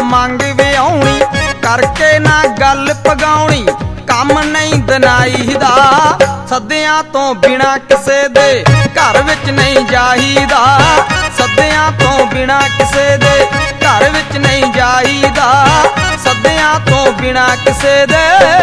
ਮੰਗ ਵਿਆਉਣੀ, ਕਰਕੇ ਨਾ ਗੱਲ ਪਗਾਉਣੀ, ਕੰਮ ਨਹੀਂ ਦਨਾਈ ਦਾ। ਸੱਦਿਆਂ ਤੋਂ ਬਿਨਾ ਕਿਸੇ ਦੇ ਘਰ ਵਿੱਚ ਨਹੀਂ ਜਾਈਦਾ, ਸੱਦਿਆਂ ਤੋਂ ਬਿਨਾ ਕਿਸੇ ਦੇ ਘਰ ਵਿੱਚ ਨਹੀਂ ਜਾਈਦਾ, ਸੱਦਿਆਂ ਤੋਂ ਬਿਨਾ ਕਿਸੇ ਦੇ।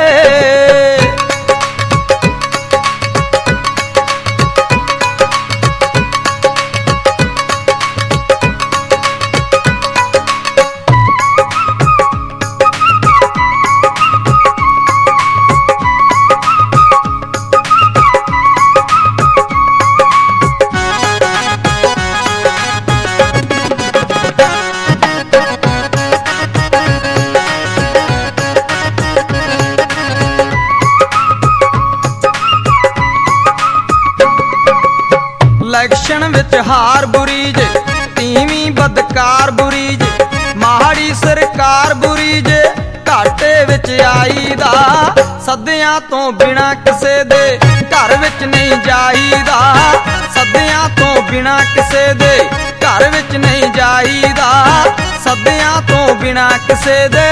ਇਲੈਕਸ਼ਨ ਵਿੱਚ ਹਾਰ ਬੁਰੀ ਜੇ, ਤੀਵੀਂ ਬਦਕਾਰ ਬੁਰੀ ਜੇ, ਮਾੜੀ ਸਰਕਾਰ ਬੁਰੀ ਜੇ, ਘਾਟੇ ਵਿੱਚ ਆਈਦਾ। ਸੱਦਿਆਂ ਤੋਂ ਬਿਨਾ ਕਿਸੇ ਦੇ ਘਰ ਵਿੱਚ ਨਹੀਂ ਜਾਈਦਾ, ਸੱਦਿਆਂ ਤੋਂ ਬਿਨਾ ਕਿਸੇ ਦੇ ਘਰ ਵਿੱਚ ਨਹੀਂ ਜਾਈਦਾ, ਸੱਦਿਆਂ ਤੋਂ ਬਿਨਾ ਕਿਸੇ ਦੇ।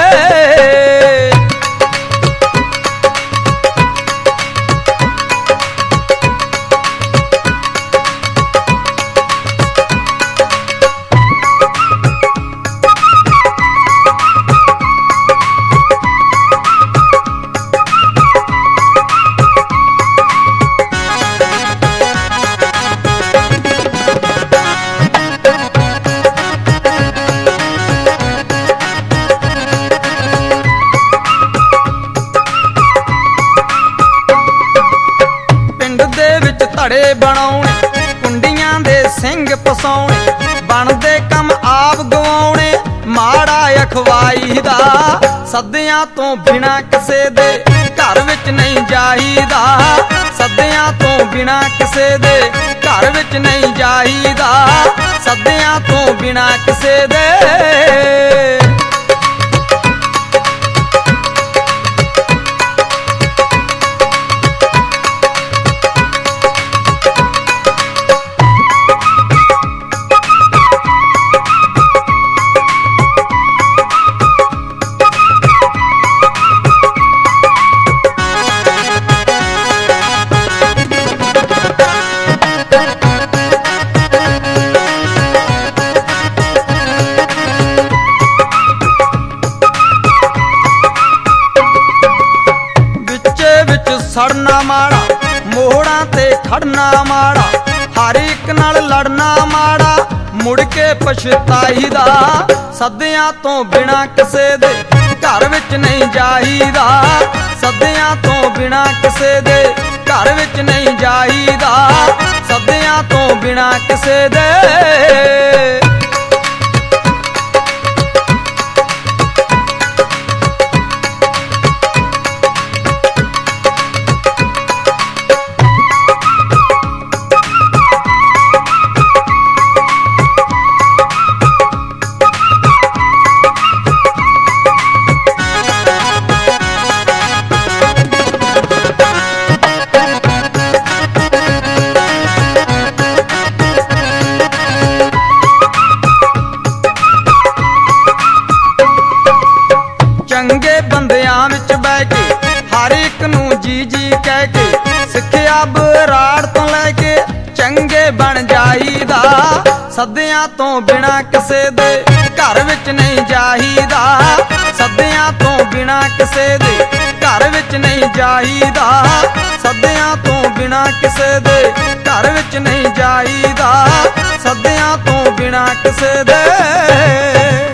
ਧੜੇ ਬਣਾਉਣੇ, ਕੁੰਡੀਆਂ ਦੇ ਸਿੰਘ ਪਸਾਉਣੇ, ਬਣਦੇ ਕੰਮ ਆਪ ਗਵਾਉਣੇ, ਮਾੜਾ ਅਖਵਾਈ ਦਾ। ਸੱਦਿਆਂ ਤੋਂ ਬਿਨਾ ਕਿਸੇ ਦੇ ਘਰ ਵਿੱਚ ਨਹੀਂ ਜਾਈਦਾ, ਸੱਦਿਆਂ ਤੋਂ ਬਿਨਾ ਕਿਸੇ ਦੇ ਘਰ ਵਿੱਚ ਨਹੀਂ ਜਾਈਦਾ, ਸੱਦਿਆਂ ਤੋਂ ਬਿਨਾ ਕਿਸੇ ਦੇ। ਸੜਨਾ ਮਾੜਾ, ਮੋੜਾਂ ਤੇ ਖੜਨਾ ਮਾੜਾ, ਹਰ ਇੱਕ ਨਾਲ ਲੜਨਾ ਮਾੜਾ, ਮੁੜ ਕੇ ਪਛਤਾਈਦਾ। ਸੱਦਿਆਂ ਤੋਂ ਬਿਨਾ ਕਿਸੇ ਦੇ ਘਰ ਵਿੱਚ ਨਹੀਂ ਜਾਈਦਾ, ਸੱਦਿਆਂ ਤੋਂ ਬਿਨਾ ਕਿਸੇ ਦੇ ਘਰ ਵਿੱਚ ਨਹੀਂ ਜਾਈਦਾ, ਸੱਦਿਆਂ ਤੋਂ ਬਿਨਾ ਕਿਸੇ ਦੇ। ਚੰਗੇ ਬੰਦਿਆਂ ਵਿੱਚ ਬਹਿ ਕੇ ਹਰ ਇੱਕ ਨੂੰ ਜੀ ਜੀ ਕਹਿ ਕੇ, ਸਿੱਖਿਆ ਬਰਾੜ ਤੋਂ ਲੈ ਕੇ ਚੰਗੇ ਬਣ ਜਾਈਦਾ। ਸੱਦਿਆਂ ਤੋਂ ਬਿਨਾ ਕਿਸੇ ਦੇ ਘਰ ਵਿੱਚ ਨਹੀਂ ਜਾਈਦਾ, ਸੱਦਿਆਂ ਤੋਂ ਬਿਨਾ ਕਿਸੇ ਦੇ ਘਰ ਵਿੱਚ ਨਹੀਂ ਜਾਈਦਾ, ਸੱਦਿਆਂ ਤੋਂ ਬਿਨਾ ਕਿਸੇ ਦੇ ਘਰ ਵਿੱਚ ਨਹੀਂ ਜਾਈਦਾ, ਸੱਦਿਆਂ ਤੋਂ ਬਿਨਾ ਕਿਸੇ ਦੇ।